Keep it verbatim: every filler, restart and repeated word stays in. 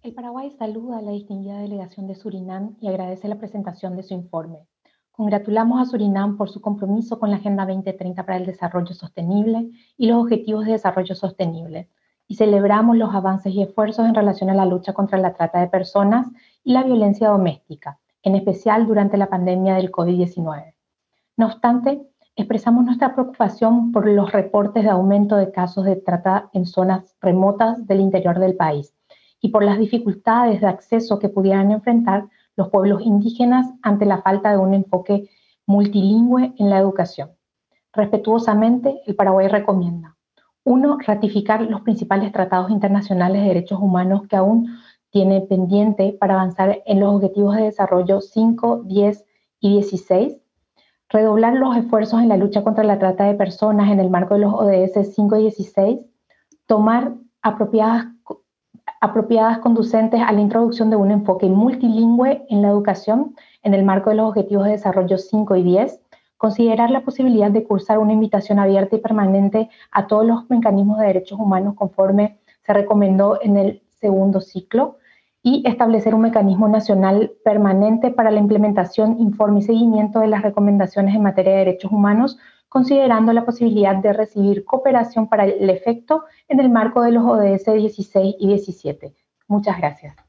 El Paraguay saluda a la distinguida delegación de Surinam y agradece la presentación de su informe. Congratulamos a Surinam por su compromiso con la Agenda veinte treinta para el Desarrollo Sostenible y los Objetivos de Desarrollo Sostenible, y celebramos los avances y esfuerzos en relación a la lucha contra la trata de personas y la violencia doméstica, en especial durante la pandemia del COVID diecinueve. No obstante, expresamos nuestra preocupación por los reportes de aumento de casos de trata en zonas remotas del interior del país y por las dificultades de acceso que pudieran enfrentar los pueblos indígenas ante la falta de un enfoque multilingüe en la educación. Respetuosamente, el Paraguay recomienda: uno, ratificar los principales tratados internacionales de derechos humanos que aún tiene pendiente para avanzar en los objetivos de desarrollo cinco, diez y dieciséis. Redoblar los esfuerzos en la lucha contra la trata de personas en el marco de los O D S cinco y dieciséis. Tomar apropiadas, apropiadas conducentes a la introducción de un enfoque multilingüe en la educación en el marco de los Objetivos de Desarrollo cinco y diez. Considerar la posibilidad de cursar una invitación abierta y permanente a todos los mecanismos de derechos humanos conforme se recomendó en el segundo ciclo, y establecer un mecanismo nacional permanente para la implementación, informe y seguimiento de las recomendaciones en materia de derechos humanos, considerando la posibilidad de recibir cooperación para el efecto en el marco de los O D S dieciséis y diecisiete. Muchas gracias.